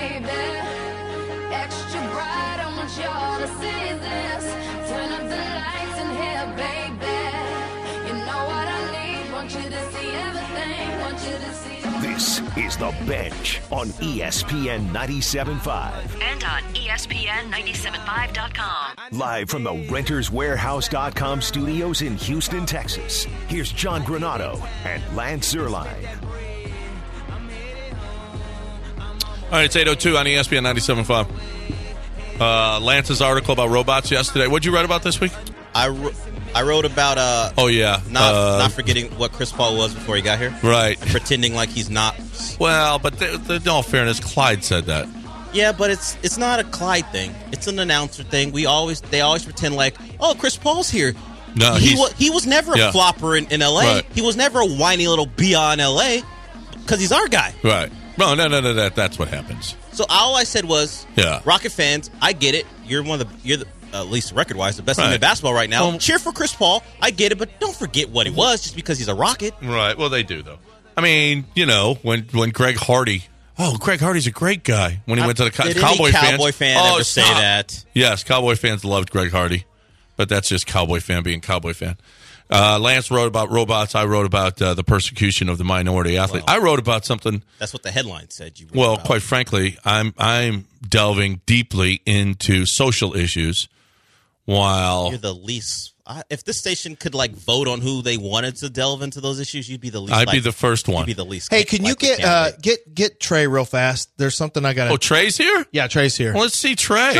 baby. Extra bright, I want y'all to see this. Turn up the lights in here, baby. You know what I need, want you to see everything, want you to see. This is The Bench on ESPN 97.5. And on ESPN975.com. Live from the RentersWarehouse.com studios in Houston, Texas. Here's John Granado and Lance Zierlein. All right, it's 8:02 on ESPN 97.5. Lance's article about robots yesterday. What'd you write about this week? I wrote about not forgetting what Chris Paul was before he got here. Right. And pretending like he's not. Well, but in all fairness, Clyde said that. Yeah, but it's not a Clyde thing. It's an announcer thing. They always pretend like, oh, Chris Paul's here. No, he was never a flopper in LA. Right. He was never a whiny little bia in LA because he's our guy. Right. No, that's what happens. So all I said was, Rocket fans, I get it. You're at least record-wise, the best team in basketball right now. Cheer for Chris Paul. I get it, but don't forget what he was just because he's a Rocket. Right. Well, they do, though. I mean, when Greg Hardy... Oh, Greg Hardy's a great guy. When he went to the Cowboy fans... Did any Cowboy fan ever say that? Yes, Cowboy fans loved Greg Hardy. But that's just Cowboy fan being Cowboy fan. Lance wrote about robots. I wrote about the persecution of the minority athlete. Well, I wrote about something... That's what the headline said you wrote about. Quite frankly, I'm delving deeply into social issues while... You're the least... if this station could vote on who they wanted to delve into those issues, you'd be the least... I'd be the first one. You'd be the least... Hey, can you get Trey real fast? There's something I got to... Oh, Trey's here? Yeah, Trey's here. Well, let's see Trey.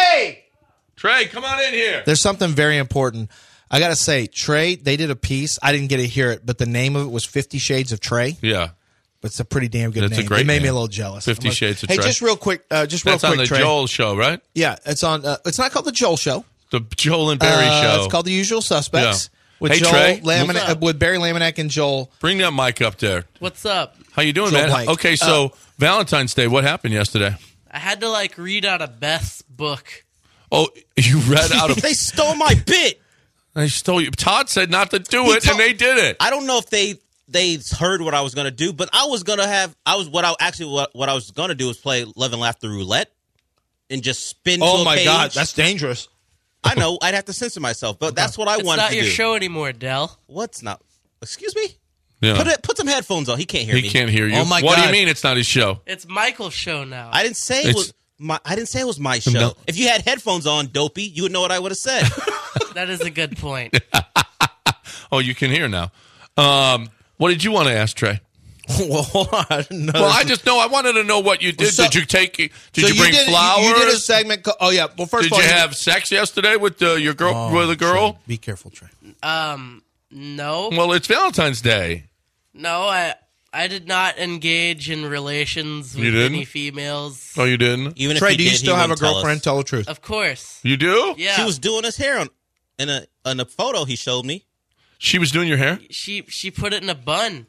Trey, come on in here. There's something very important. I got to say, Trey, they did a piece. I didn't get to hear it, but the name of it was 50 Shades of Trey. Yeah. It's a pretty damn good name. A great it made name. me a little jealous. 50 Shades of Trey. Hey, just real quick. That's on the Trey. Joel show, right? Yeah, it's on. It's not called the Joel Show. The Joel and Barry show. It's called The Usual Suspects. Yeah. With Trey. With Barry Laminack and Joel. Bring that mic up there. What's up? How you doing, Joel man? Blank. Okay, so Valentine's Day, what happened yesterday? I had to read out of Beth's book. Oh, you read out of... They stole my bit. They stole you. Todd said not to do it, and they did it. I don't know if they heard what I was going to do, but I was going to have... what I was going to do was play Love and Laughter Roulette and just spin to a page. Oh, my God. That's dangerous. I know. I'd have to censor myself, but that's what I wanted to do. It's not your show anymore, Del. What's not? Excuse me? Yeah. Put some headphones on. He can't hear me. He can't hear you. Oh, my God. What do you mean it's not his show? It's Michael's show now. I didn't say it was my show. No. If you had headphones on, Dopey, you would know what I would have said. That is a good point. Oh, you can hear now. What did you want to ask, Trey? Well, I just know. I wanted to know what you did. Did you bring flowers? You did a segment. Well, first did of all, you have sex yesterday with your girl? With a girl? Trey, be careful, Trey. No. Well, it's Valentine's Day. No, I did not engage in relations with any females. Oh, you didn't? Even Trey, if do you still have a girlfriend? Tell the truth. Of course. You do? Yeah. She was doing his hair in a photo he showed me. She was doing your hair? She put it in a bun.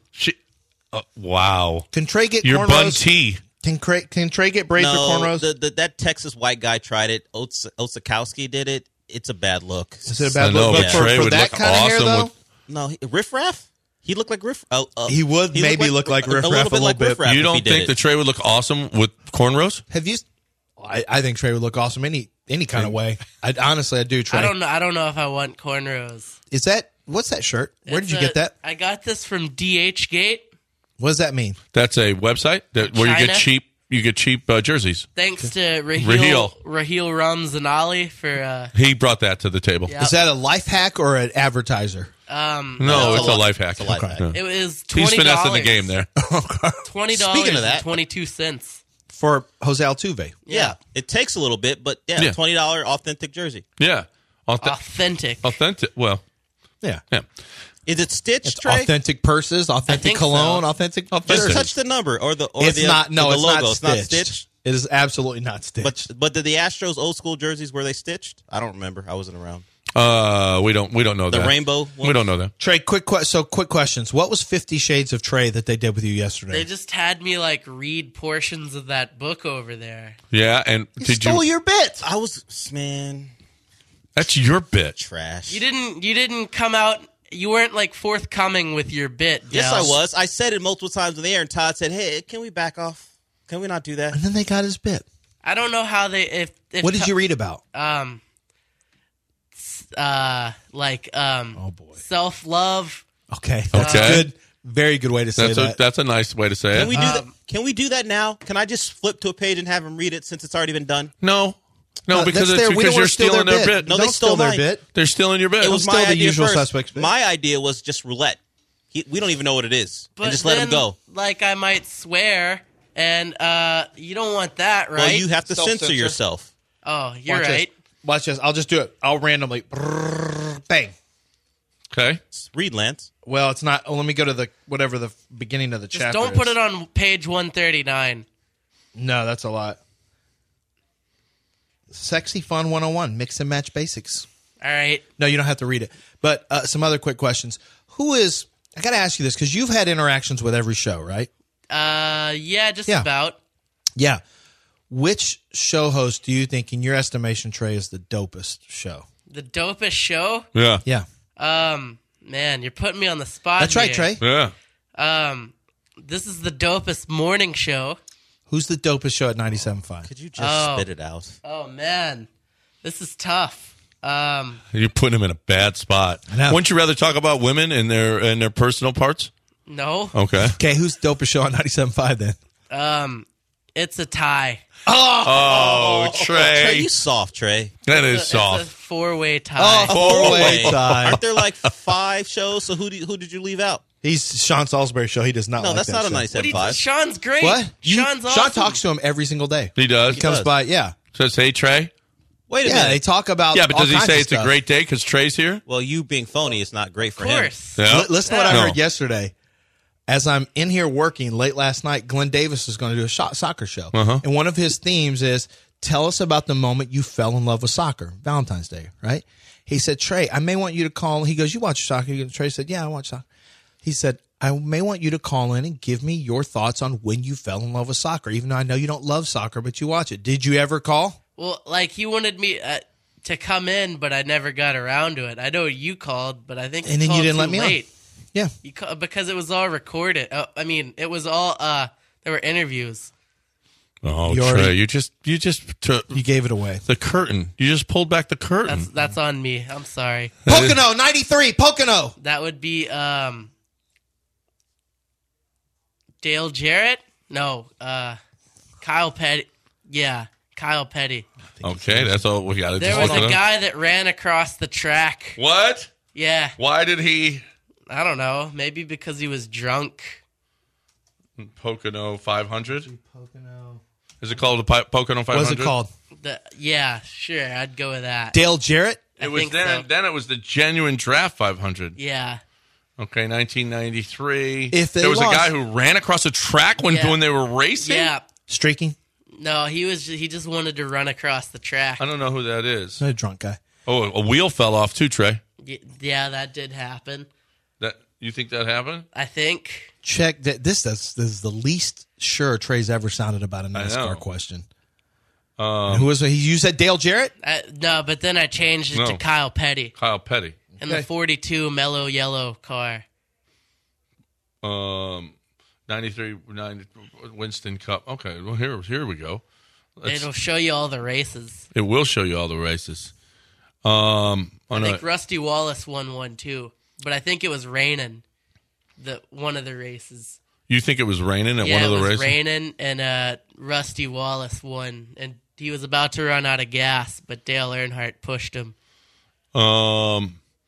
Wow. Can Trey get your cornrows? Bun T? Can Trey get braids with cornrows? That Texas white guy tried it. Osakowski did it. It's a bad look. Is it a bad look? But Trey for would that look kind awesome of hair, though? No, Riff Raff? He looked like Riff. He would maybe look like Riff Raff a little bit. Raff you don't think that Trey would look awesome with cornrows? Have you? I think Trey would look awesome any kind of way. Honestly, I do. Trey. I don't know if I want cornrows. Is that what's that shirt? Where did you get that? I got this from DHgate. What does that mean? That's a website where you get cheap jerseys. Thanks to Raheel Ramzanali for he brought that to the table. Yep. Is that a life hack or an advertiser? No, it's a life hack. It's a life hack. Yeah. It was $20. He's finessing the game there. $20 Speaking of that, 22 cents for Jose Altuve. Yeah, it takes a little bit, but $20 authentic jersey. Yeah, authentic. Well, yeah. Is it stitched, It's Trey? authentic purses, authentic cologne, so. authentic. Just touch the number or the It's the not. No, the it's logo. not It's stitched. not stitched. It is absolutely not stitched. But did the Astros old school jerseys, were they stitched? I don't remember. I wasn't around. We don't know The that. rainbow ones? We don't know that. Trey, quick questions. What was 50 Shades of Trey that they did with you yesterday? They just had me read portions of that book over there. Yeah, and He stole your bit. I was That's your bit. trash. You didn't come out. You weren't forthcoming with your bit. Yes, Del. I was. I said it multiple times in the air, and Todd said, "Hey, can we back off? Can we not do that? And then they got his bit. I don't know how they. If what did you read about? Oh boy, self-love. Okay, that's good. Very good way to say that. That's a nice way to say it. We do that? Can we do that now? Can I just flip to a page and have him read it since it's already been done? No, because you're stealing their bit. No, they stole their bit. They're stealing your bit. It was still my the usual suspects bit. My idea was just roulette. We don't even know what it is. But and just let him go. Like I might swear, and you don't want that, right? Well, you have to censor yourself. Oh, you're right. Watch this. I'll just do it. I'll randomly bang. Okay. Read, Lance. Well, it's not. Oh, let me go to the beginning of the chapter. Just don't put it on page 139. No, that's a lot. Sexy Fun 101, mix and match basics. All right. No, you don't have to read it. But some other quick questions. I got to ask you this because you've had interactions with every show, right? Yeah, just about. Yeah. Which show host do you think, in your estimation, Trey, is the dopest show? The dopest show? Yeah. Yeah. Man, you're putting me on the spot. That's right, Trey. Yeah. This is the dopest morning show. Who's the dopest show at 97.5? Could you just spit it out? Oh, man. This is tough. You're putting him in a bad spot. Wouldn't you rather talk about women and their personal parts? No. Okay. Okay, who's the dopest show on 97.5 then? It's a tie. Oh, Trey. Trey, you soft, Trey. That is soft. It's a four-way tie. Oh, four-way tie. Aren't there like 5 shows? So who did you leave out? He's Sean Salisbury's show. He does not. No, that's not a nice M5. Sean's great. What? Sean's awesome. Sean talks to him every single day. He does. He comes by. Yeah. Says, "Hey, Trey." Wait a minute. Yeah, they talk about. Yeah, but does he say it's stuff. a great day because Trey's here? Well, you being phony is not great for Of him. course. Yeah. Listen to what I heard yesterday. As I'm in here working late last night, Glenn Davis is going to do a soccer show. And one of his themes is, tell us about the moment you fell in love with soccer. Valentine's Day, right? He said, Trey, I may want you to call. He goes, you watch soccer? Trey said, yeah, I watch soccer. He said, I may want you to call in and give me your thoughts on when you fell in love with soccer, even though I know you don't love soccer, but you watch it. Did you ever call? Well, like he wanted me to come in, but I never got around to it. I know you called, but I think and then you didn't let me late. on. Yeah, because it was all recorded. I mean, it was all there were interviews. Oh, Trey, you just you gave it away. The curtain. You just pulled back the curtain. That's on me. I'm sorry. Pocono 93. Pocono. That would be Dale Jarrett. No, Kyle Petty. Yeah, Kyle Petty. Okay, that's all we got to do. There was a guy that ran across the track. What? Yeah. Why did he? I don't know. Maybe because he was drunk. Pocono 500? Pocono. Is it called the Pocono 500? What is it called? Yeah, sure. I'd go with that. Dale Jarrett? It was then. So. Then it was the Genuine Draft 500. Yeah. Okay, 1993. There was a guy who ran across a track when they were racing? Yeah. Streaking? No, he just wanted to run across the track. I don't know who that is. A drunk guy. Oh, a wheel fell off too, Trey. Yeah, that did happen. You think that happened? I think. Check that. This is the least sure Trey's ever sounded about a NASCAR question. Who was he? You said Dale Jarrett? No, but then I changed it to Kyle Petty. Kyle Petty. In the 42 mellow yellow car. 93 Winston Cup. Okay, well here we go. It'll show you all the races. It will show you all the races. I think Rusty Wallace won one too, but I think it was raining. One of the races. You think it was raining at one of the races? Yeah, it was raining, and Rusty Wallace won, and he was about to run out of gas, but Dale Earnhardt pushed him. Gatorade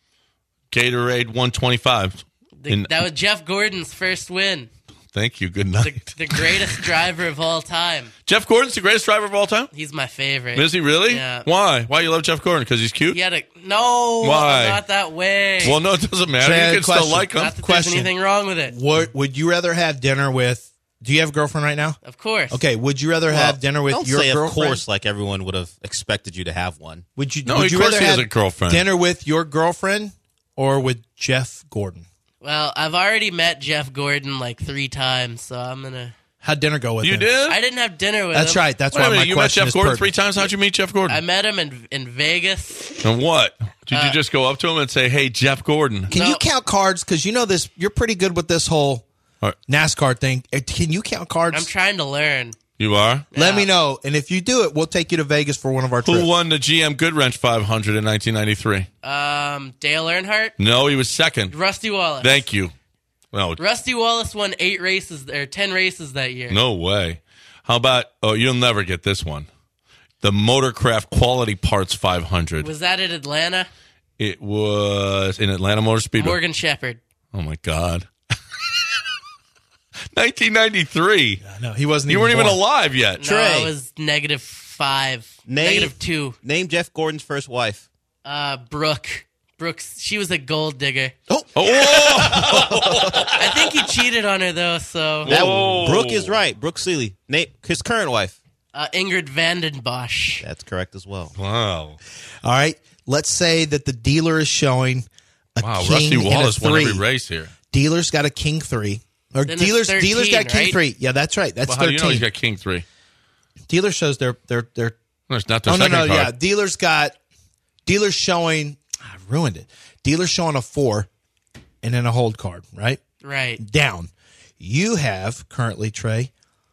125. That was Jeff Gordon's first win. Thank you. Good night. The greatest driver of all time. Jeff Gordon's the greatest driver of all time? He's my favorite. Is he really? Yeah. Why? Why you love Jeff Gordon? Because he's cute? No. Why? Not that way. Well, no, it doesn't matter. You can still like him. Not that there's anything wrong with it. Would you rather have dinner with... Do you have a girlfriend right now? Of course. Okay, would you rather have dinner with your girlfriend? Of course, like everyone would have expected you to have one. Would you rather have a girlfriend. Dinner with your girlfriend or with Jeff Gordon? Well, I've already met Jeff Gordon like 3 times, so I'm going to... How'd dinner go with him? You did? I didn't have dinner with him. That's right. That's why my question is You met Jeff Gordon pertinent. 3 times? How'd you meet Jeff Gordon? I met him in Vegas. And what? Did you just go up to him and say, hey, Jeff Gordon? Can you count cards? Because you know this. You're pretty good with this whole NASCAR thing. Can you count cards? I'm trying to learn. You are? Let me know. And if you do it, we'll take you to Vegas for one of our trips. Who won the GM Goodwrench 500 in 1993? Dale Earnhardt? No, he was second. Rusty Wallace. Thank you. Well, Rusty Wallace won 10 races that year. No way. How about, you'll never get this one. The Motorcraft Quality Parts 500. Was that in Atlanta? It was in Atlanta Motor Speedway. Morgan Shepherd. Oh, my God. 1993. No, he wasn't. You weren't even alive yet. No, it was -5, -2. Name Jeff Gordon's first wife. Brooke. Brooks. She was a gold digger. Oh! I think he cheated on her though. So Brooke is right. Brooke Seeley. Name his current wife. Ingrid Vanden Bosch. That's correct as well. Wow. All right. Let's say that the dealer is showing a king Rusty Wallace and a 3. won every race here. Dealer's got a king 3. Or then dealers it's 13, got king right? 3. Yeah, that's right. That's Well, 13. how do you know he's got king 3? Dealer shows their No, it's not their second card. yeah. Dealer's showing. I ruined it. Dealer's showing a 4 and then a hold card, right? Right. Down. You have currently, Trey,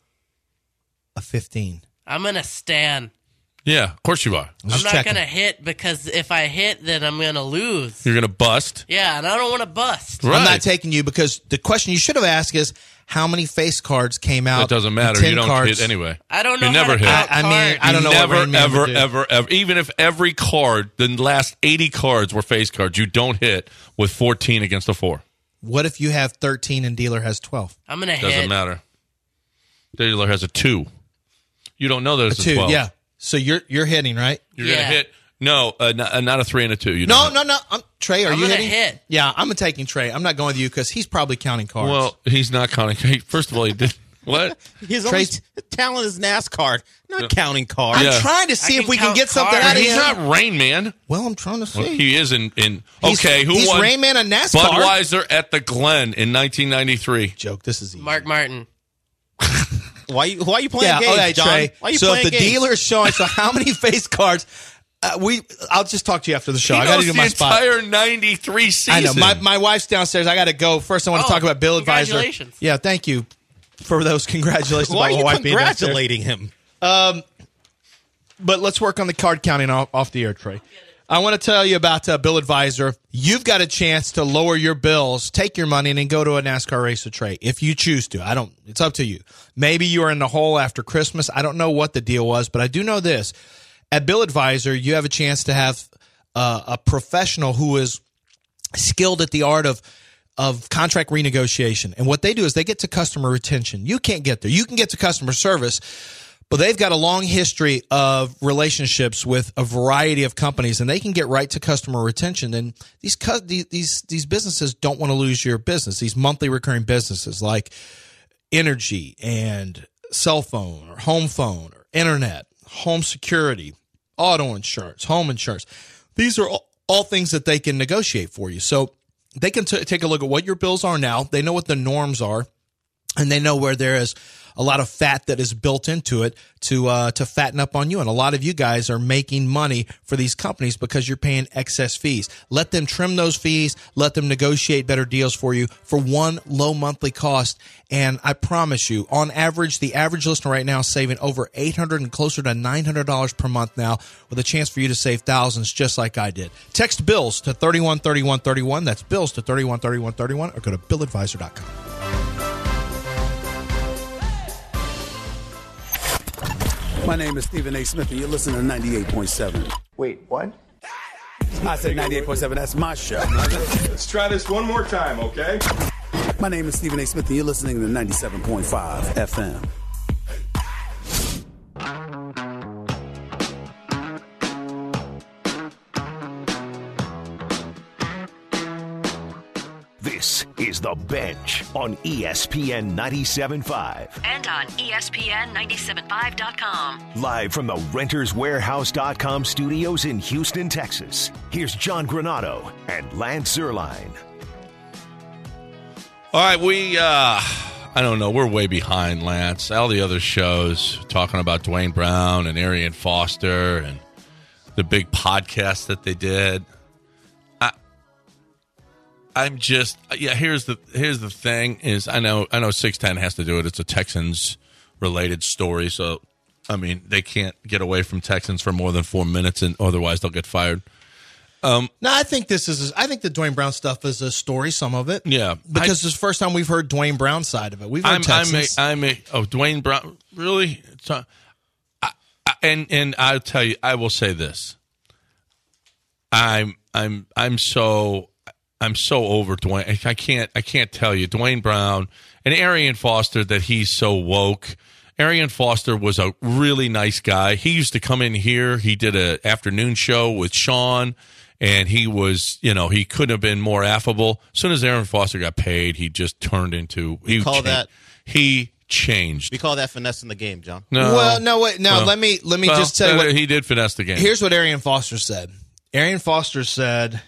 a 15. I'm gonna stand. Yeah, of course you are. I'm not gonna hit because if I hit, then I'm gonna lose. You're going to bust. Yeah, and I don't want to bust. Right. I'm not taking you because the question you should have asked is how many face cards came out. It doesn't matter. 10 You don't cards. hit anyway. I don't know. You never how to hit. count I mean, cards. I don't know what Never, Rain Man would do. ever. Even if every card, the last 80 cards were face cards, you don't hit with 14 against a 4. What if you have 13 and dealer has 12? I'm gonna hit. Doesn't matter. Dealer has a 2. You don't know that it's a 2, 12. yeah. So you're hitting, right? You're going to hit. No, not a 3 and a 2. You No. don't hit. Trey, are I'm you gonna hitting? hit. Yeah, I'm taking Trey. I'm not going with you because he's probably counting cards. Well, he's not counting. First of all, he did. What? His only talent is NASCAR, not counting cards. I'm Yeah. try to see I if we can can get count something cards. out of He's him. not Rain Man. Well, I'm trying to see. Well, he is in He's won? Rain Man on NASCAR. Budweiser at the Glen in 1993. Joke. This is easy. Mark Martin. Why are you playing games, okay, John? Trey. Why are you so playing if the games? dealer is showing, so how many face cards? I'll just talk to you after the show. He I got to knows do my the spot. entire 93 season. I know. My wife's downstairs. I got to go. First, I want to talk about Bill Advisor. Congratulations. Yeah, thank you for those congratulations. Why are about you my wife being downstairs. congratulating him? But let's work on the card counting off the air, Trey. I want to tell you about Bill Advisor. You've got a chance to lower your bills, take your money, and then go to a NASCAR race with Trey if you choose to. It's up to you. Maybe you are in the hole after Christmas. I don't know what the deal was, but I do know this. At Bill Advisor, you have a chance to have a professional who is skilled at the art of contract renegotiation. And what they do is they get to customer retention. You can't get there. You can get to customer service, but they've got a long history of relationships with a variety of companies, and they can get right to customer retention. And these businesses don't want to lose your business. These monthly recurring businesses like energy and cell phone or home phone or internet, home security, auto insurance, home insurance. These are all things that they can negotiate for you. So they can take a look at what your bills are now. They know what the norms are, and they know where there is a lot of fat that is built into it to fatten up on you. And a lot of you guys are making money for these companies because you're paying excess fees. Let them trim those fees. Let them negotiate better deals for you for one low monthly cost. And I promise you, on average, the average listener right now is saving over $800 and closer to $900 per month now, with a chance for you to save thousands just like I did. Text BILLS to 313131. That's BILLS to 313131, or go to BillAdvisor.com. My name is Stephen A. Smith, and you're listening to 98.7. Wait, what? I said 98.7. That's my show. Let's try this one more time, okay? My name is Stephen A. Smith, and you're listening to 97.5 FM. This is The Bench on ESPN 97.5. And on ESPN975.com. Live from the RentersWarehouse.com studios in Houston, Texas. Here's John Granado and Lance Zierlein. All right, I don't know. We're way behind, Lance. All the other shows talking about Dwayne Brown and Arian Foster and the big podcast that they did. I'm just here's the thing is I know 610 has to do it. It's a Texans related story. So, I mean, they can't get away from Texans for more than 4 minutes, and otherwise they'll get fired. No, I think the Dwayne Brown stuff is a story, some of it. Yeah. Because it's the first time we've heard Dwayne Brown's side of it. We've heard Texans. Dwayne Brown, really? And I'll tell you, I will say this. I'm so over Dwayne. I can't tell you. Dwayne Brown and Arian Foster, that he's so woke. Arian Foster was a really nice guy. He used to come in here. He did an afternoon show with Sean, and he was, he couldn't have been more affable. As soon as Arian Foster got paid, he just turned into. He changed. We call that finesse in the game, John. No. Well, no, wait. No, let me just tell you what he did. Finesse the game. Here's what Arian Foster said. Arian Foster said,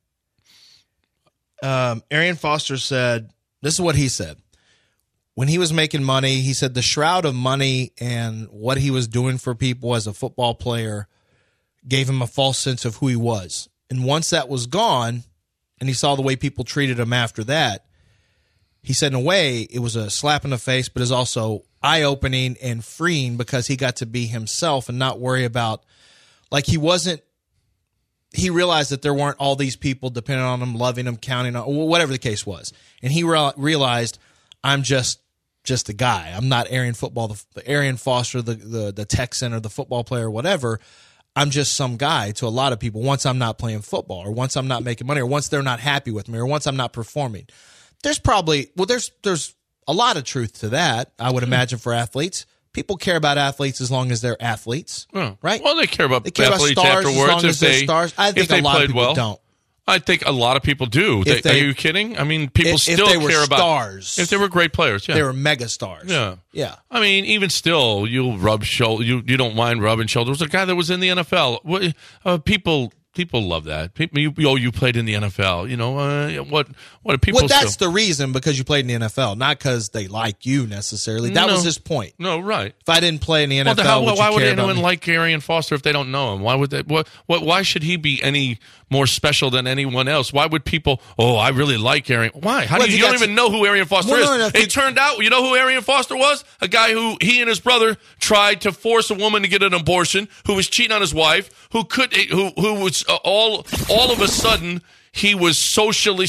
this is what he said. When he was making money, he said the shroud of money and what he was doing for people as a football player gave him a false sense of who he was. And once that was gone, and he saw the way people treated him after that, he said, in a way, it was a slap in the face, but it's also eye-opening and freeing because he got to be himself and not worry about, he realized that there weren't all these people depending on him, loving him, counting on, whatever the case was. And he realized, I'm just a guy. I'm not Arian Foster, the Texan or the football player or whatever. I'm just some guy to a lot of people once I'm not playing football or once I'm not making money or once they're not happy with me or once I'm not performing. There's there's a lot of truth to that, I would imagine, for athletes. People care about athletes as long as they're athletes, right? Well, they care about athletes stars afterwards as long as they're stars. I think a lot of people don't. I think a lot of people do. Are you kidding? I mean, people still care about stars. If they were great players, yeah. They were mega stars. Yeah. I mean, even still, you'll rub you don't mind rubbing shoulders. A guy that was in the NFL. People love that. You played in the NFL. What do people? Well, that's the reason, because you played in the NFL, not because they like you necessarily. That was his point. No, right. If I didn't play in the NFL, why would anyone like Arian Foster if they don't know him? Why would they? Why should he be any more special than anyone else? Why would people? Oh, I really like Arian. Why? You don't even know who Arian Foster is. It turned out, you know who Arian Foster was? A guy who he and his brother tried to force a woman to get an abortion, who was cheating on his wife, who was all of a sudden he was socially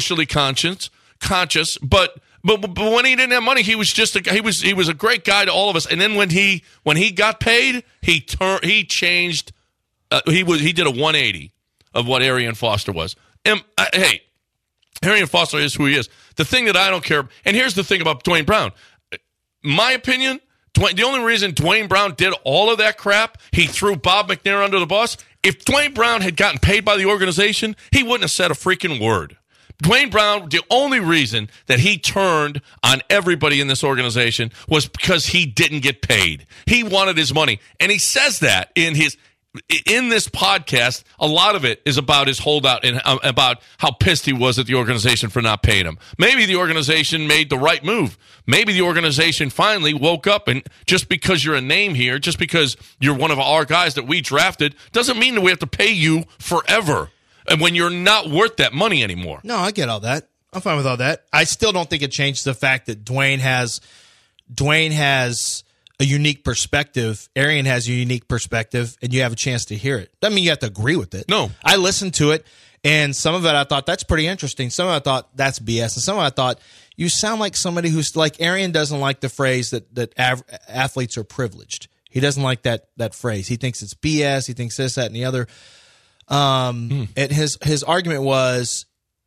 conscious, but when he didn't have money, he was just he was a great guy to all of us. And then when he got paid, he changed. He did a 180 of what Arian Foster was. And hey, Arian Foster is who he is. The thing that I don't care, and here's the thing about Dwayne Brown. My opinion, the only reason Dwayne Brown did all of that crap, he threw Bob McNair under the bus. If Dwayne Brown had gotten paid by the organization, he wouldn't have said a freaking word. Dwayne Brown, the only reason that he turned on everybody in this organization was because he didn't get paid. He wanted his money. And he says that in this podcast. A lot of it is about his holdout and about how pissed he was at the organization for not paying him. Maybe the organization made the right move. Maybe the organization finally woke up, and just because you're a name here, just because you're one of our guys that we drafted, doesn't mean that we have to pay you forever. And when you're not worth that money anymore. No, I get all that. I'm fine with all that. I still don't think it changed the fact that Dwayne has a unique perspective. Arian has a unique perspective, and you have a chance to hear it. Doesn't mean you have to agree with it. No. I listened to it, and some of it I thought, that's pretty interesting. Some of it I thought, that's BS. And some of it I thought, you sound like somebody who's like, Arian doesn't like the phrase that athletes are privileged. He doesn't like that phrase. He thinks it's BS. He thinks this, that, and the other. And his argument was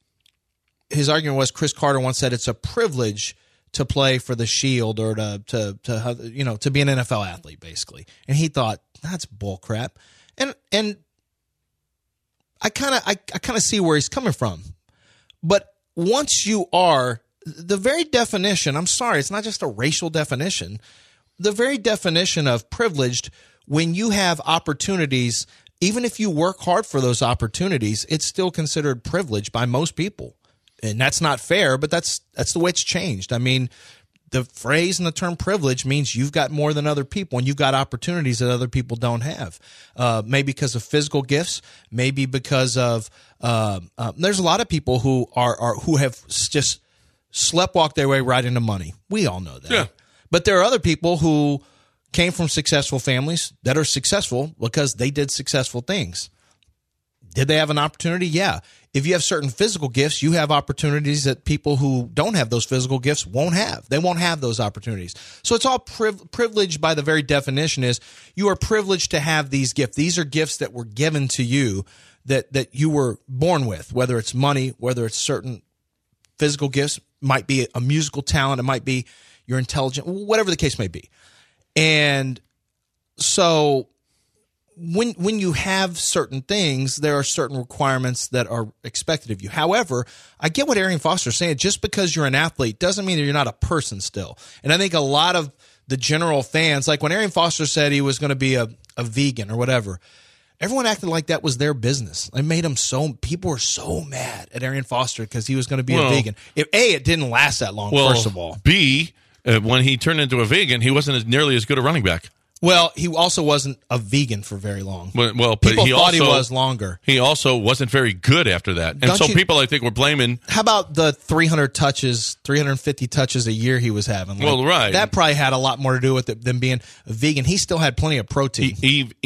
Chris Carter once said it's a privilege to play for the Shield or to be an NFL athlete, basically. And he thought, that's bullcrap. And I kind of see where he's coming from. But once you are, the very definition, I'm sorry, it's not just a racial definition, the very definition of privileged, when you have opportunities, even if you work hard for those opportunities, it's still considered privilege by most people. And that's not fair, but that's the way it's changed. I mean, the phrase and the term privilege means you've got more than other people, and you've got opportunities that other people don't have. Maybe because of physical gifts, maybe because of there's a lot of people who have just sleptwalked their way right into money. We all know that. Yeah. But there are other people who came from successful families that are successful because they did successful things. Did they have an opportunity? Yeah. If you have certain physical gifts, you have opportunities that people who don't have those physical gifts won't have. They won't have those opportunities. So it's all privilege by the very definition is you are privileged to have these gifts. These are gifts that were given to you that you were born with, whether it's money, whether it's certain physical gifts, might be a musical talent, it might be you're intelligent, whatever the case may be. And so when you have certain things, there are certain requirements that are expected of you. However, I get what Arian Foster is saying. Just because you're an athlete doesn't mean that you're not a person still. And I think a lot of the general fans, like when Arian Foster said he was going to be a vegan or whatever, everyone acted like that was their business. It made them people were so mad at Arian Foster because he was going to be a vegan. It didn't last that long, first of all. B, when he turned into a vegan, he wasn't nearly as good a running back. Well, he also wasn't a vegan for very long. But people thought he was longer. He also wasn't very good after that. And people, I think, were blaming. How about the 350 touches a year he was having? Right. That probably had a lot more to do with it than being a vegan. He still had plenty of protein.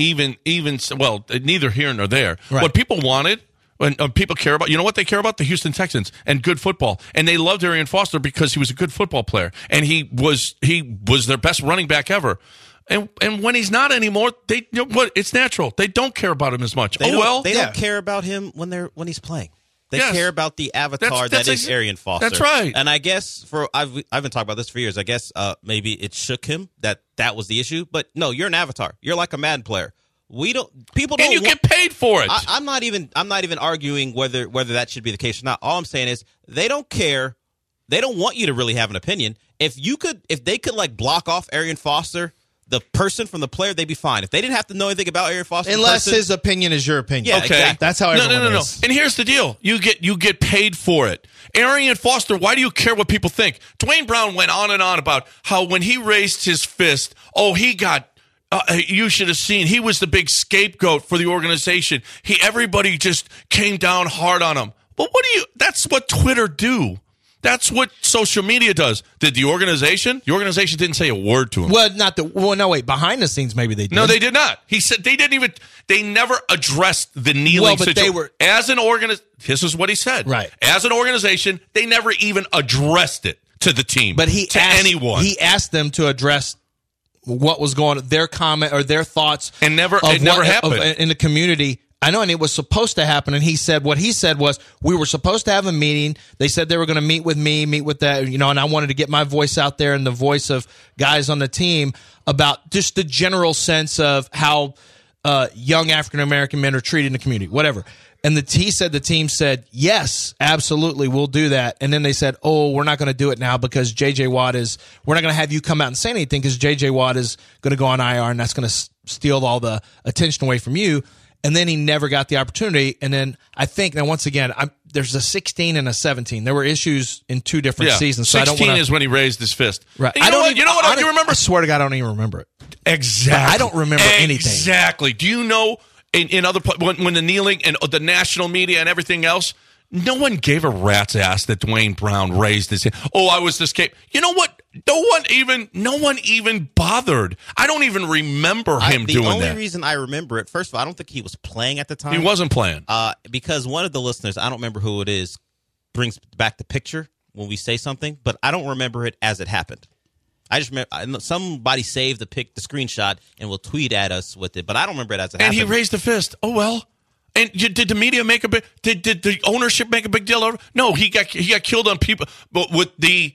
Neither here nor there. Right. What people wanted, when people care about, you know what they care about? The Houston Texans and good football. And they loved Arian Foster because he was a good football player. And he was their best running back ever. And when he's not anymore, it's natural. They don't care about him as much. They don't care about him when he's playing. They care about the avatar that is Arian Foster. That's right. And I guess I've been talking about this for years. I guess maybe it shook him that was the issue. But no, you're an avatar. You're like a Madden player. Get paid for it. I'm not even arguing whether that should be the case or not. All I'm saying is they don't care. They don't want you to really have an opinion. If they could like block off Arian Foster, the person from the player, they'd be fine. If they didn't have to know anything about Arian Foster, unless his opinion is your opinion. Yeah, okay. Exactly. That's how everyone is. And here's the deal: you get paid for it. Arian Foster, why do you care what people think? Dwayne Brown went on and on about how when he raised his fist, he got. You should have seen. He was the big scapegoat for the organization. Everybody just came down hard on him. But that's what Twitter do. That's what social media does. Did the organization? The organization didn't say a word to him. No, wait. Behind the scenes, maybe they did. No, they did not. He said they never addressed the kneeling situation. As an organization, this is what he said. Right. As an organization, they never even addressed it to the team. But anyone. He asked them to address what was going on, their comment or their thoughts. And it never happened. In the community. I know, and it was supposed to happen, and what he said was, we were supposed to have a meeting. They said they were going to meet with me, meet with that, and I wanted to get my voice out there and the voice of guys on the team about just the general sense of how young African-American men are treated in the community, whatever. And the team said, yes, absolutely, we'll do that. And then they said, we're not going to do it now because J.J. Watt we're not going to have you come out and say anything because J.J. Watt is going to go on IR, and that's going to steal all the attention away from you. And then he never got the opportunity. And then I think, now once again, there's a 16 and a 17. There were issues in two different seasons. So 16 is when he raised his fist. Right. You know what? Do you remember? I swear to God, I don't even remember it. Exactly. But I don't remember anything. Exactly. Do you know in other when the kneeling and the national media and everything else, no one gave a rat's ass that Dwayne Brown raised his hand. I was the scapegoat. You know what? No one even bothered. I don't even remember him doing that. The only reason I remember it, first of all, I don't think he was playing at the time. He wasn't playing. Because one of the listeners, I don't remember who it is, brings back the picture when we say something, but I don't remember it as it happened. I just remember somebody saved the screenshot and will tweet at us with it, but I don't remember it as it happened. And he raised the fist. Oh, well. And did the media make a big? Did the ownership make a big deal over? No, he got killed on people. But with the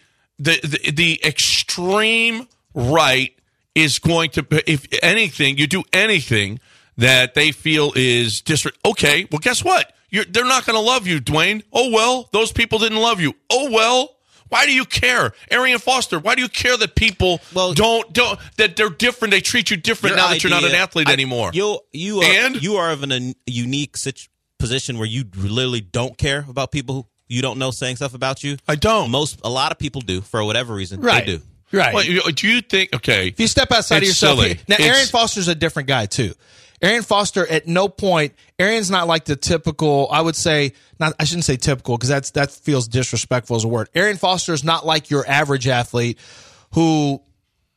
extreme right is going to, if anything, you do anything that they feel is disrespectful. Okay, well, guess what? They're not going to love you, Dwayne. Oh well, those people didn't love you. Oh well. Why do you care? Arian Foster, why do you care that people don't that they're different, they treat you different now that you're not an athlete anymore? You are of a unique position where you literally don't care about people who you don't know saying stuff about you. I don't. A lot of people do for whatever reason. Right. They do. Right. Well, do you think, okay. If you step outside of yourself. Silly. Now, Arian Foster's a different guy, too. Arian Foster, at no point, Arian's not like the typical, I would say, I shouldn't say typical because that feels disrespectful as a word. Arian Foster is not like your average athlete who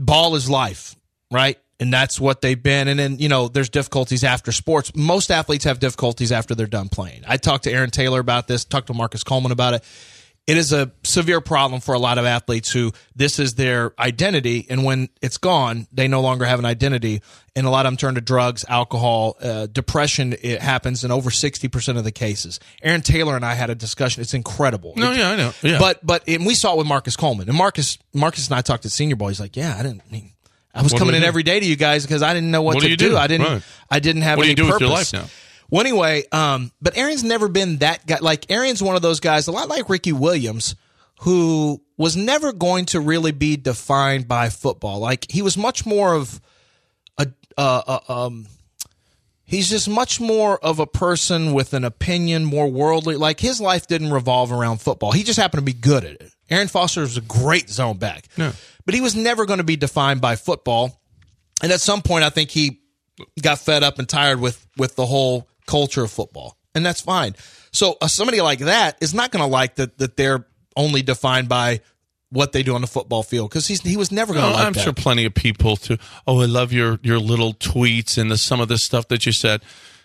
ball is life, right? And that's what they've been. And then, there's difficulties after sports. Most athletes have difficulties after they're done playing. I talked to Aaron Taylor about this, talked to Marcus Coleman about it. It is a severe problem for a lot of athletes who this is their identity, and when it's gone, they no longer have an identity, and a lot of them turn to drugs, alcohol, depression. It happens in over 60% of the cases. Aaron Taylor and I had a discussion. It's incredible. No, I know. Yeah. But and we saw it with Marcus Coleman, and Marcus and I talked to Senior Bowl. He's like, I was coming in every day to you guys because I didn't know what to do. I didn't have any purpose. What do you do with your life now? Well, anyway, but Aaron's never been that guy. Like, Aaron's one of those guys, a lot like Ricky Williams, who was never going to really be defined by football. Like, he was much more of he's just much more of a person with an opinion, more worldly. Like, his life didn't revolve around football. He just happened to be good at it. Aaron Foster was a great zone back. Yeah. But he was never going to be defined by football. And at some point, I think he got fed up and tired with the whole culture of football, and that's fine. So somebody like that is not going to like that they're only defined by what they do on the football field, because he was never going to like I'm that. sure plenty of people too. I love your little tweets and some of the stuff that you said.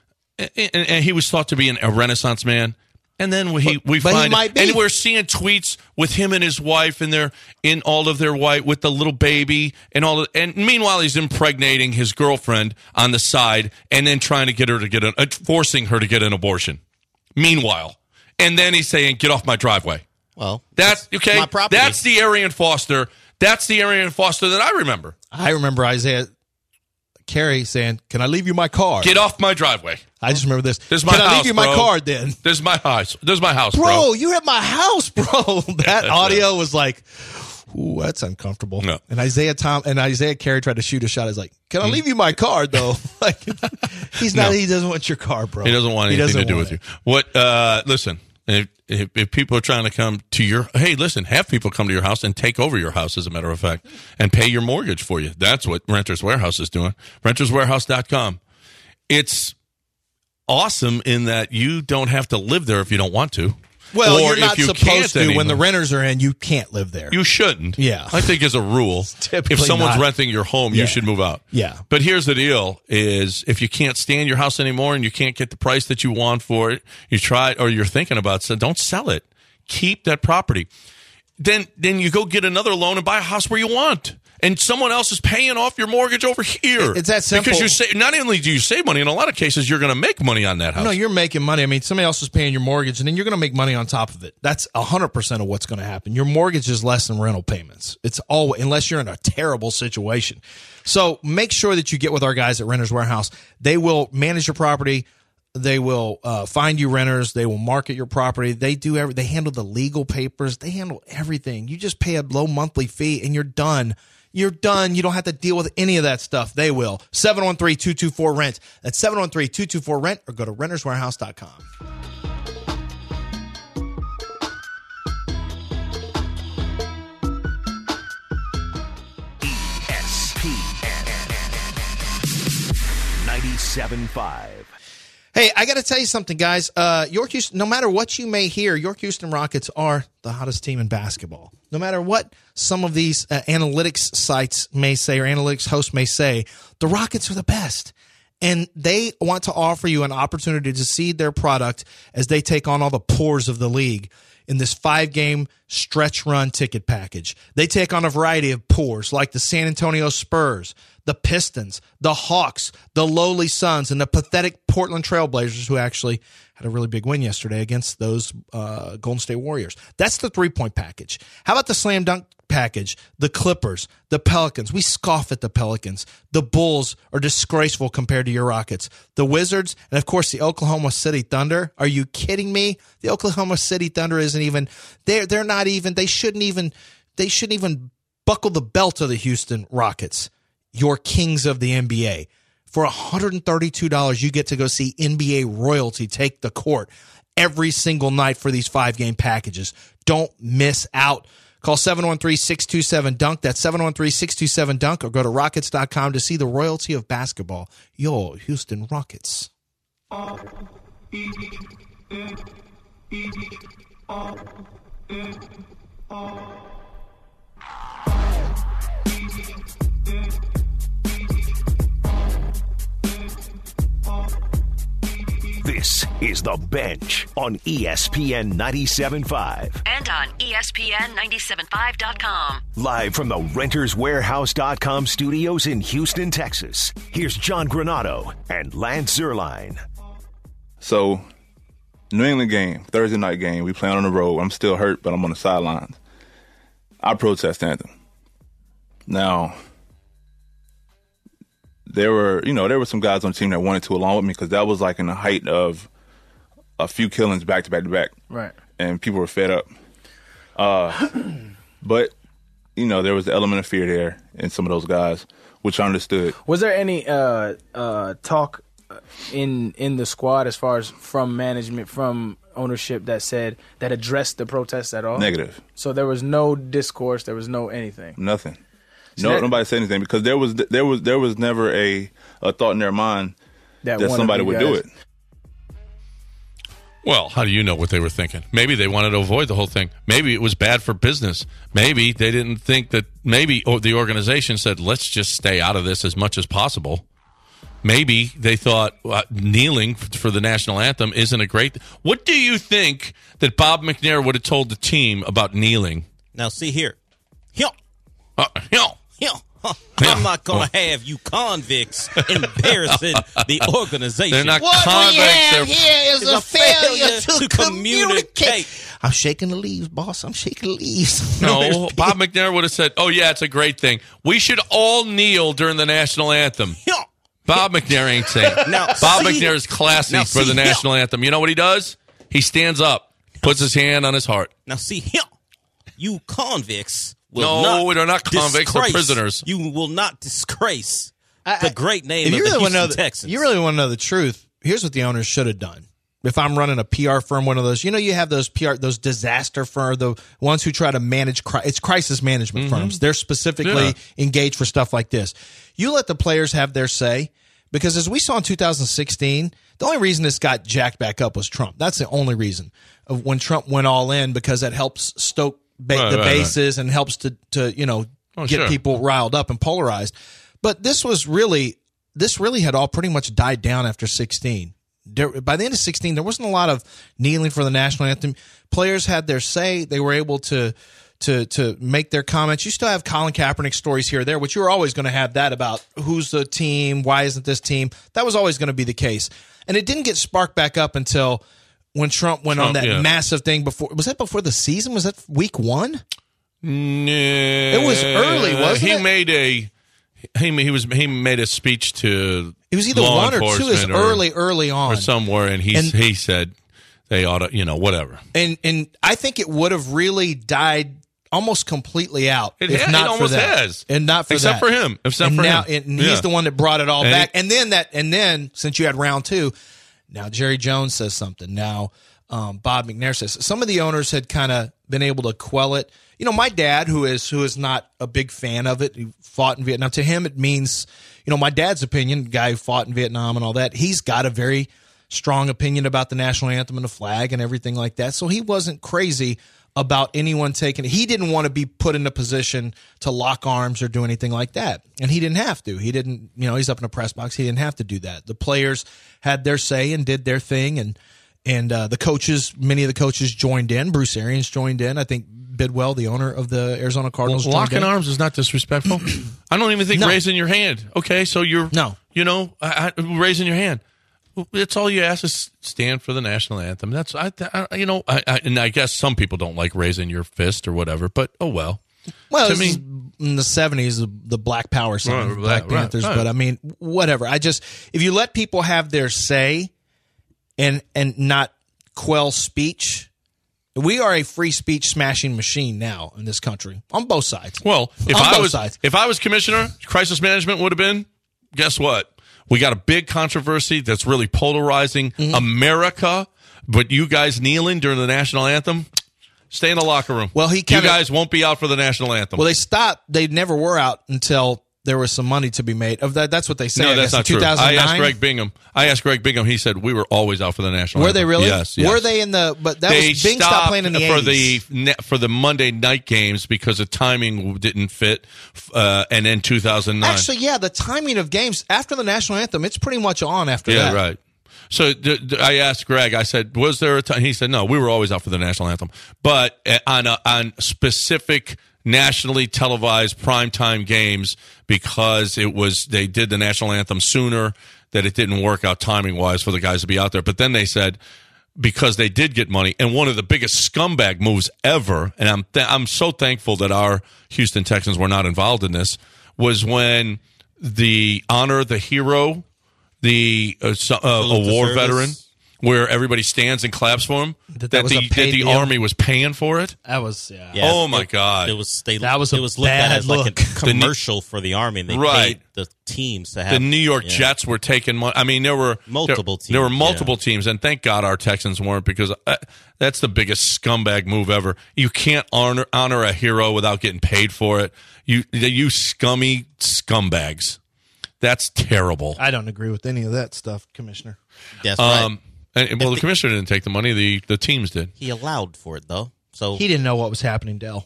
And he was thought to be a Renaissance man. And then we find, and we're seeing tweets with him and his wife, and they're in all of their white with the little baby and all. And meanwhile, he's impregnating his girlfriend on the side, and then trying to get her to forcing her to get an abortion. Meanwhile, and then he's saying, "Get off my driveway." Well, that's okay. My property. That's the Arian Foster. That's the Arian Foster that I remember. I remember Isaiah Carey saying, "Can I leave you my card? Get off my driveway." I just remember this. There's my house, Can I leave you my card then? There's my house. There's my house, bro. You at my house, bro. That audio was like, ooh, that's uncomfortable. No. And Isaiah Carey tried to shoot a shot. He's like, "Can I leave you my card though?" Like, he's not. No. He doesn't want your car, bro. He doesn't want anything to do with you. What? Listen. If people are trying to come to have people come to your house and take over your house, as a matter of fact, and pay your mortgage for you. That's what Renters Warehouse is doing. RentersWarehouse.com. It's awesome in that you don't have to live there if you don't want to. Well, you're not supposed to. When the renters are in, you can't live there. You shouldn't. Yeah. I think as a rule, if someone's renting your home, you should move out. Yeah. But here's the deal is if you can't stand your house anymore and you can't get the price that you want for it, you try or you're thinking about it, so don't sell it. Keep that property. Then you go get another loan and buy a house where you want. And someone else is paying off your mortgage over here. It's that simple. Because not only do you save money, in a lot of cases, you're going to make money on that house. No, you're making money. I mean, somebody else is paying your mortgage, and then you're going to make money on top of it. That's 100% of what's going to happen. Your mortgage is less than rental payments. It's always, unless you're in a terrible situation. So make sure that you get with our guys at Renters Warehouse. They will manage your property. They will find you renters. They will market your property. They do they handle the legal papers. They handle everything. You just pay a low monthly fee, and you're done. You're done. You don't have to deal with any of that stuff. They will. 713-224-RENT. That's 713-224-RENT, or go to renterswarehouse.com. ESPN 97.5. Hey, I got to tell you something, guys. York Houston, no matter what you may hear, York Houston Rockets are the hottest team in basketball. No matter what some of these analytics sites may say or analytics hosts may say, the Rockets are the best. And they want to offer you an opportunity to see their product as they take on all the pores of the league in this 5-game stretch run ticket package. They take on a variety of pores like the San Antonio Spurs, the Pistons, the Hawks, the lowly Suns, and the pathetic Portland Trailblazers, who actually had a really big win yesterday against those Golden State Warriors. That's the 3-point package. How about the slam dunk package? The Clippers, the Pelicans. We scoff at the Pelicans. The Bulls are disgraceful compared to your Rockets. The Wizards, and of course the Oklahoma City Thunder. Are you kidding me? The Oklahoma City Thunder isn't even, they're not even, they shouldn't even buckle the belt of the Houston Rockets. Your kings of the NBA. For $132, you get to go see NBA royalty take the court every single night for these 5-game packages. Don't miss out. Call 713-627-DUNK. That's 713-627-DUNK, or go to Rockets.com to see the royalty of basketball. Your Houston Rockets. is The Bench on ESPN 97.5. And on ESPN975.com. Live from the RentersWarehouse.com studios in Houston, Texas. Here's John Granado and Lance Zierlein. So, New England game, Thursday night game, we playing on the road. I'm still hurt, but I'm on the sidelines. I protest anthem. Now, there were some guys on the team that wanted to along with me because that was like in the height of a few killings back to back to back. Right. And people were fed up. But, there was the element of fear there in some of those guys, which I understood. Was there any talk in the squad as far as from management, from ownership that addressed the protests at all? Negative. So there was no discourse, there was no anything? Nothing. Nobody said anything because there was never a thought in their mind that somebody would do it. Well, how do you know what they were thinking? Maybe they wanted to avoid the whole thing. Maybe it was bad for business. Maybe they didn't think that. Maybe the organization said, "Let's just stay out of this as much as possible." Maybe they thought kneeling for the national anthem isn't a great. What do you think that Bob McNair would have told the team about kneeling? Now, see here. I'm not going to have you convicts embarrassing the organization. They're not what convicts. What we have here is a failure to communicate. I'm shaking the leaves, boss. I'm shaking the leaves. No, Bob McNair would have said, "Oh, yeah, it's a great thing. We should all kneel during the national anthem." Bob McNair ain't saying. Bob McNair is classy for the national anthem. You know what he does? He stands up, puts his hand on his heart. Now, see, you convicts they're not convicts. They're prisoners. You will not disgrace the great name of the Houston Texans. You really want to know the truth? Here's what the owners should have done. If I'm running a PR firm, one of those, you have those those disaster firms, the ones who try to manage, it's crisis management firms. They're specifically engaged for stuff like this. You let the players have their say, because as we saw in 2016, the only reason this got jacked back up was Trump. That's the only reason of when Trump went all in, because that helps stoke the bases and helps to get people riled up and polarized. But this really had all pretty much died down after 16. By the end of 16, there wasn't a lot of kneeling for the national anthem. Players had their say. They were able to make their comments. You still have Colin Kaepernick stories here or there, which you were always going to have that about who's the team, why isn't this team. That was always going to be the case. And it didn't get sparked back up until when Trump went on that massive thing before. Was that before the season? Was that week 1? No. It was early, wasn't it? He made a speech to it was either law 1 or 2 is early on. Or somewhere, and he said they ought to, whatever. And I think it would have really died almost completely out. It almost has. And not for Except that. for him. Except for him. And he's the one that brought it all back. And then since you had round 2, now Jerry Jones says something. Now Bob McNair says some of the owners had kind of been able to quell it. My dad, who is not a big fan of it, he fought in Vietnam. To him, it means, my dad's opinion, guy who fought in Vietnam and all that, he's got a very strong opinion about the national anthem and the flag and everything like that. So he wasn't crazy about anyone taking it. He didn't want to be put in a position to lock arms or do anything like that. And he didn't have to. He didn't, he's up in a press box. He didn't have to do that. The players had their say and did their thing. And the coaches, many of the coaches joined in. Bruce Arians joined in. I think Bidwell, the owner of the Arizona Cardinals, joined locking in. arms is not disrespectful. I don't even think raising your hand. Okay, so you're raising your hand. It's all you ask is stand for the national anthem. That's and I guess some people don't like raising your fist or whatever, but oh well. Well, to me, in the 70s, the Black Power song, Black Panthers. Right. But I mean, whatever. If you let people have their say and not quell speech, we are a free speech smashing machine now in this country on both sides. Well, if I was commissioner, crisis management would have been, guess what? We got a big controversy that's really polarizing America, but you guys kneeling during the national anthem, stay in the locker room. Well, you guys won't be out for the national anthem. Well, they stopped. They never were out until there was some money to be made. That's what they say. No, that's not true. 2009? I asked Greg Bingham. He said we were always out for the national anthem. Were they really? Yes. Were they in the? But that was Bing stopped playing in the 80s. for the Monday night games because the timing didn't fit, and then 2009. Actually, yeah, the timing of games after the national anthem, it's pretty much on after that. Yeah, right. So I asked Greg, I said, was there a time? He said, no, we were always out for the national anthem. But on specific nationally televised primetime games, because they did the national anthem sooner, that it didn't work out timing-wise for the guys to be out there. But then they said, because they did get money, and one of the biggest scumbag moves ever, and I'm so thankful that our Houston Texans were not involved in this, was when the honor the hero, the war veteran, where everybody stands and claps for him, that the Army was paying for it. That was oh my God! It was looked bad at as look. like a commercial for the Army, and they paid the teams to have. The New York Jets were taking money. I mean, there were multiple teams. There were multiple teams, and thank God our Texans weren't, because that's the biggest scumbag move ever. You can't honor a hero without getting paid for it. You scummy scumbags. That's terrible. I don't agree with any of that stuff, Commissioner. That's right. The commissioner didn't take the money. The teams did. He allowed for it, though. So he didn't know what was happening, Dell.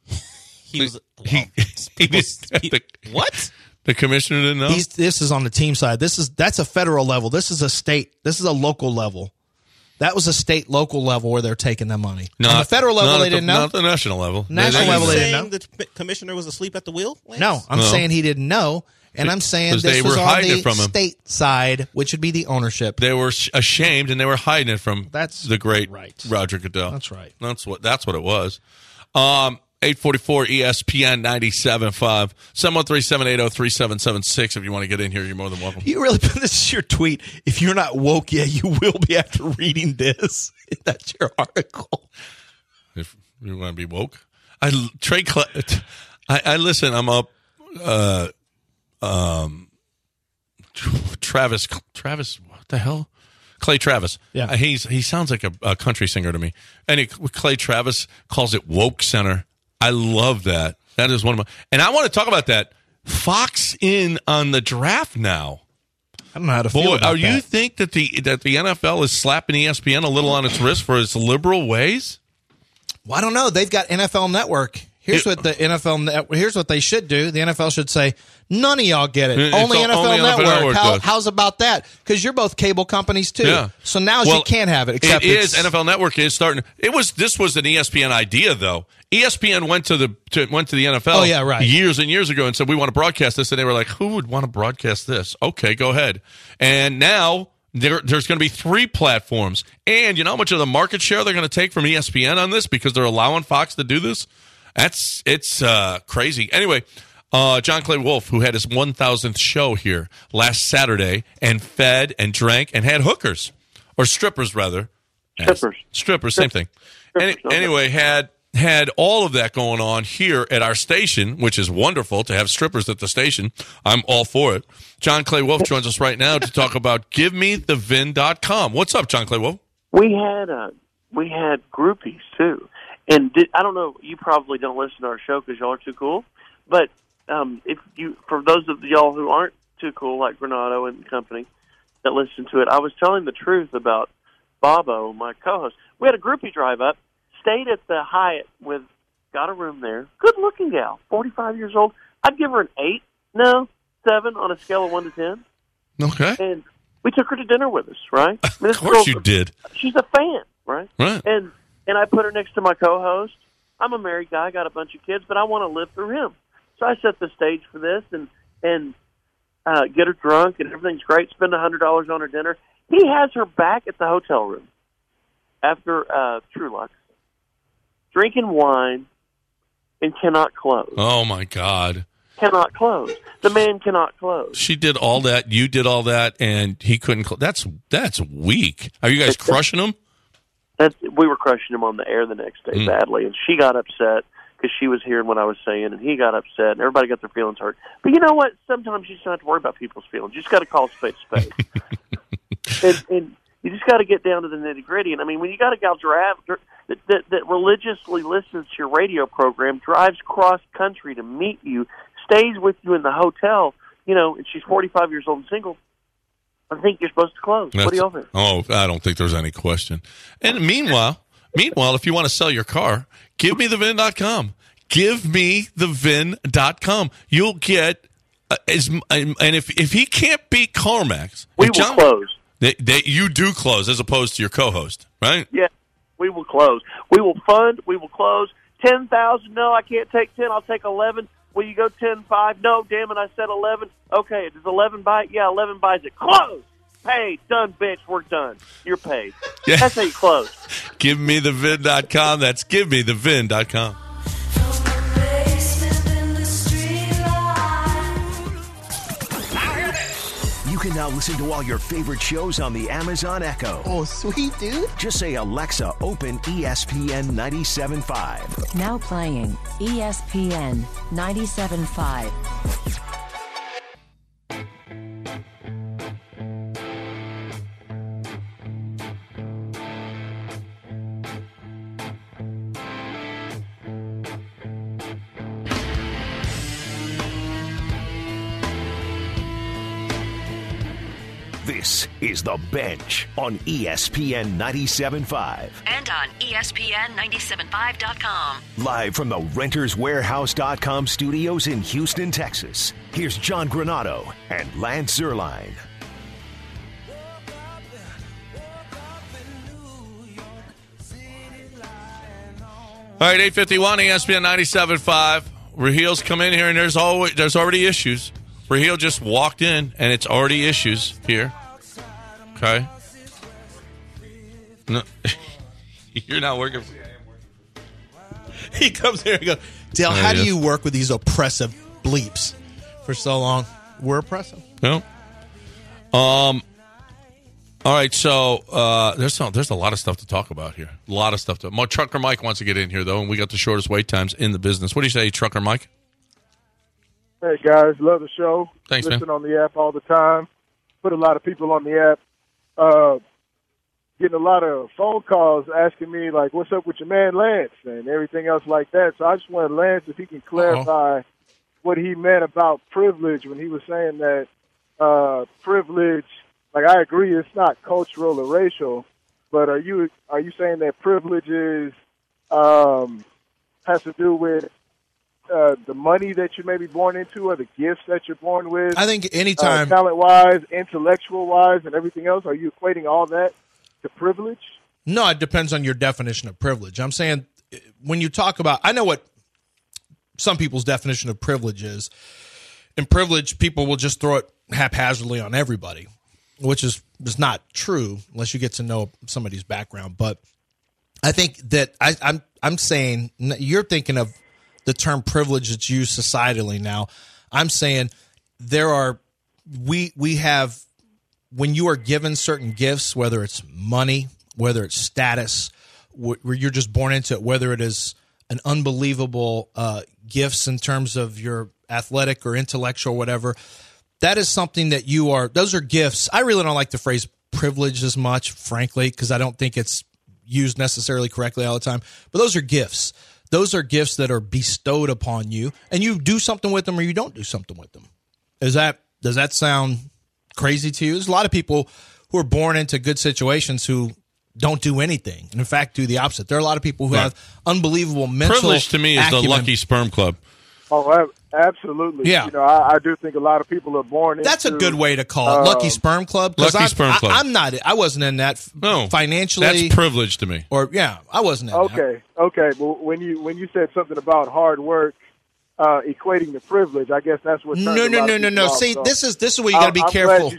What? The commissioner didn't know? This is on the team side. That's a federal level. This is a state. This is a local level. That was a state, local level where they're taking the money. On the federal level, they didn't know. Not the national level. National level, they didn't know. The commissioner was asleep at the wheel? Lance? No, I'm saying he didn't know. And I'm saying this was on the state side, which would be the ownership. They were ashamed, and they were hiding it from the great Roger Goodell. That's right. That's what it was. 844 ESPN 97.5 713-780-3776. If you want to get in here, you're more than welcome. You really put this is your tweet. If you're not woke yet, you will be after reading this. That's your article. If you want to be woke, I listen. I'm up. Travis, what the hell? Clay Travis. Yeah. He sounds like a country singer to me. And Clay Travis calls it Woke Center. I love that. That is one of my, and I want to talk about that. Fox in on the draft now. I don't know how to feel about that. You think that the NFL is slapping ESPN a little on its wrist for its liberal ways? Well, I don't know. They've got NFL Network. Here's what the NFL. Here's what they should do. The NFL should say, none of y'all get it. Only NFL Network. How's about that? Because you're both cable companies too. Yeah. So now you can't have it. Except NFL Network is starting. This was an ESPN idea though. ESPN went to the NFL. Oh yeah, right. Years and years ago and said we want to broadcast this, and they were like, who would want to broadcast this? Okay, go ahead. And now there's going to be 3 platforms, and you know how much of the market share they're going to take from ESPN on this because they're allowing Fox to do this. It's crazy. Anyway, John Clay Wolf, who had his 1,000th show here last Saturday and fed and drank and had hookers, or strippers rather. Strippers, same thing. Anyway, had all of that going on here at our station, which is wonderful to have strippers at the station. I'm all for it. John Clay Wolf joins us right now to talk about GiveMeTheVin.com. What's up, John Clay Wolf? We had groupies too. And I don't know, you probably don't listen to our show because y'all are too cool. But for those of y'all who aren't too cool, like Granado and company that listen to it, I was telling the truth about Bobo, my co-host. We had a groupie drive up, stayed at the Hyatt got a room there. Good-looking gal, 45 years old. I'd give her an 7 on a scale of 1 to 10. Okay. And we took her to dinner with us, right? Of course you did. She's a fan, right? Right. And I put her next to my co-host. I'm a married guy, got a bunch of kids, but I want to live through him. So I set the stage for this and get her drunk, and everything's great. Spend $100 on her dinner. He has her back at the hotel room after Trulux, drinking wine, and cannot close. Oh, my God. Cannot close. The man cannot close. She did all that. You did all that, and he couldn't close. That's weak. Are you guys crushing him? We were crushing him on the air the next day badly, and she got upset because she was hearing what I was saying, and he got upset, and everybody got their feelings hurt. But you know what? Sometimes you just don't have to worry about people's feelings. You just got to call space. and you just got to get down to the nitty-gritty. And, I mean, when you got a gal that religiously listens to your radio program, drives cross-country to meet you, stays with you in the hotel, and she's 45 years old and single, I think you're supposed to close. What do y'all think? Oh, I don't think there's any question. And meanwhile, if you want to sell your car, GiveMeTheVin.com. GiveMeTheVin.com. You'll get and if he can't beat CarMax, we will close. You do close as opposed to your co-host, right? Yeah, we will close. We will fund. We will close. 10,000. No, I can't take 10. I'll take 11. Will you go 10-5? No, damn it, I said 11. Okay, does 11 buy it? Yeah, 11 buys it. Close. Paid. Done, bitch. We're done. You're paid. Yeah. That's how you close. GiveMeTheVin.com. That's GiveMeTheVin.com. You can now listen to all your favorite shows on the Amazon Echo. Oh, sweet, dude. Just say, Alexa, open ESPN 97.5. Now playing ESPN 97.5. This is The Bench on ESPN 97.5. And on ESPN975.com. Live from the RentersWarehouse.com studios in Houston, Texas. Here's John Granado and Lance Zierlein. All right, 8:51, ESPN 97.5. Rahil's come in here, and there's already issues. Rahil just walked in, and it's already issues here. Okay. No, you're not working. He comes here and goes, Dale, how do you work with these oppressive bleeps for so long? We're oppressive. No. All right, so there's a lot of stuff to talk about here. A lot of stuff. Trucker Mike wants to get in here, though, and we got the shortest wait times in the business. What do you say, Trucker Mike? Hey, guys, love the show. Thanks, Listen man. on the app all the time. Put a lot of people on the app. Getting a lot of phone calls asking me, like, what's up with your man Lance and everything else like that. So I just wanted Lance, if he can clarify what he meant about privilege when he was saying that privilege, like, I agree it's not cultural or racial, but are you saying that privilege is has to do with the money that you may be born into or the gifts that you're born with? I think anytime talent-wise, intellectual-wise, and everything else, are you equating all that to privilege? No, it depends on your definition of privilege. I'm saying when you talk about, I know what some people's definition of privilege is. In privilege, people will just throw it haphazardly on everybody, which is not true unless you get to know somebody's background. But I think that I'm saying you're thinking of the term privilege that's used societally now. I'm saying we have, when you are given certain gifts, whether it's money, whether it's status, where you're just born into it, whether it is an unbelievable gifts in terms of your athletic or intellectual or whatever, that is something that those are gifts. I really don't like the phrase privilege as much, frankly, because I don't think it's used necessarily correctly all the time. But those are gifts. Those are gifts that are bestowed upon you, and you do something with them or you don't do something with them. Does that sound crazy to you? There's a lot of people who are born into good situations who don't do anything, and in fact do the opposite. There are a lot of people who have unbelievable mental privilege to me is acumen. the Lucky Sperm Club. Oh, absolutely. Yeah. You know, I do think a lot of people are born That's into, a good way to call it. Lucky Sperm Club. Lucky Sperm Club. I'm not. I wasn't in that financially. That's privilege to me. Or I wasn't in that. Okay. But when you said something about hard work equating to privilege, I guess that's what. No. See, this is where you got to be careful.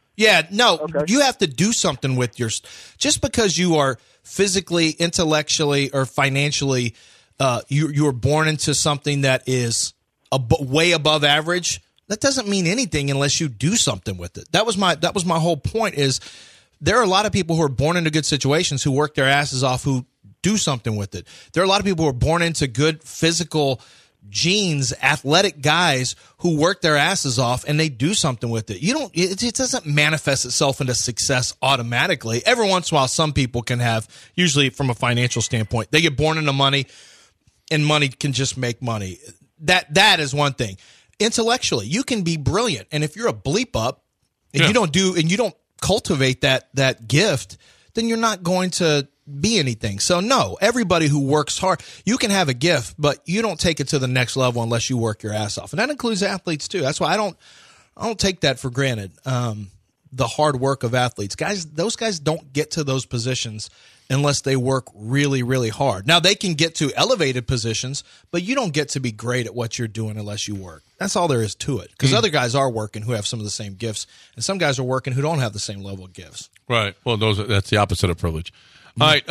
You have to do something with your. Just because you are physically, intellectually, or financially, you are born into something that is way above average. That doesn't mean anything unless you do something with it. That was my whole point. Is there are a lot of people who are born into good situations who work their asses off who do something with it. There are a lot of people who are born into good physical genes, athletic guys who work their asses off and they do something with it. It doesn't manifest itself into success automatically. Every once in a while, some people can have, usually from a financial standpoint, they get born into money and money can just make money. That is one thing. Intellectually, you can be brilliant. And if you're a bleep up and you don't cultivate that gift, then you're not going to be anything. So no, everybody who works hard, you can have a gift, but you don't take it to the next level unless you work your ass off. And that includes athletes too. That's why I don't take that for granted. the hard work of athletes. Those guys don't get to those positions unless they work really, really hard. Now, they can get to elevated positions, but you don't get to be great at what you're doing unless you work. That's all there is to it. Because other guys are working who have some of the same gifts, and some guys are working who don't have the same level of gifts. Right. Well, that's the opposite of privilege. All right.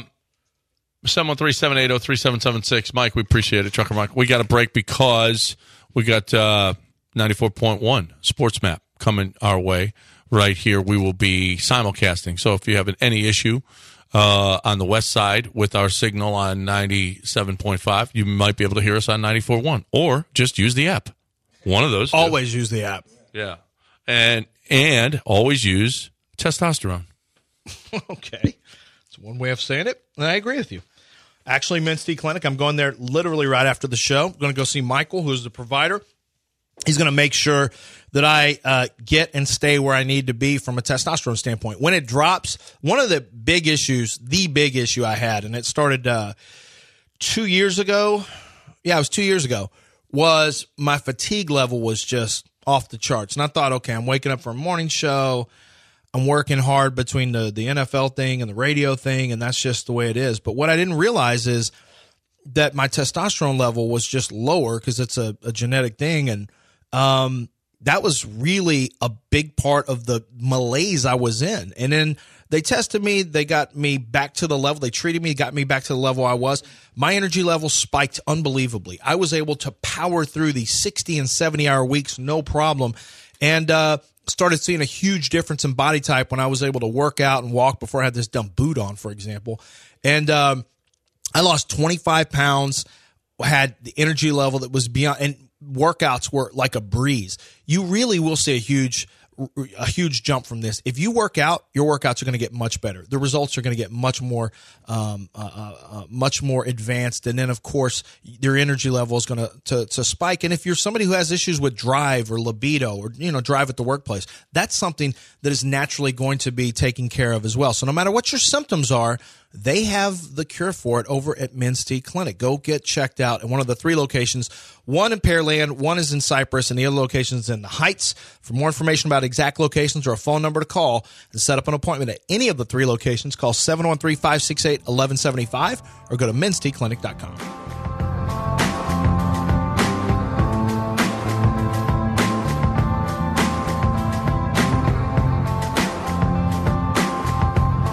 713-780-3776. Mike, we appreciate it. Trucker Mike. We got a break because we got 94.1 Sports Map coming our way right here. We will be simulcasting. So if you have any issue on the west side with our signal on 97.5, you might be able to hear us on 94.1 or just use the app. One of those. Always use the app. Yeah. And always use testosterone. Okay. It's one way of saying it, and I agree with you. Actually, Men's T Clinic, I'm going there literally right after the show. I'm going to go see Michael, who's the provider. He's going to make sure that I get and stay where I need to be from a testosterone standpoint. When it drops, one of the big issue I had, and it started 2 years ago. Yeah, it was 2 years ago, was my fatigue level was just off the charts. And I thought, okay, I'm waking up for a morning show. I'm working hard between the NFL thing and the radio thing, and that's just the way it is. But what I didn't realize is that my testosterone level was just lower because it's a genetic thing, and that was really a big part of the malaise I was in. And then they tested me. They got me back to the level. They treated me, got me back to the level I was. My energy level spiked unbelievably. I was able to power through these 60 and 70-hour weeks, no problem. And started seeing a huge difference in body type when I was able to work out and walk before I had this dumb boot on, for example. And I lost 25 pounds, had the energy level that was beyond, and workouts were like a breeze. You really will see a huge jump from this. If you work out, your workouts are going to get much better. The results are going to get much more advanced. And then, of course, your energy level is going to spike. And if you're somebody who has issues with drive or libido or, drive at the workplace, that's something that is naturally going to be taken care of as well. So no matter what your symptoms are, they have the cure for it over at Men's T Clinic. Go get checked out at one of the 3 locations, one in Pearland, one is in Cypress, and the other location is in the Heights. For more information about exact locations or a phone number to call and set up an appointment at any of the 3 locations, call 713-568-1175 or go to mensteclinic.com.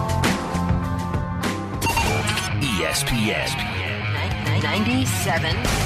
ESPN 97.5.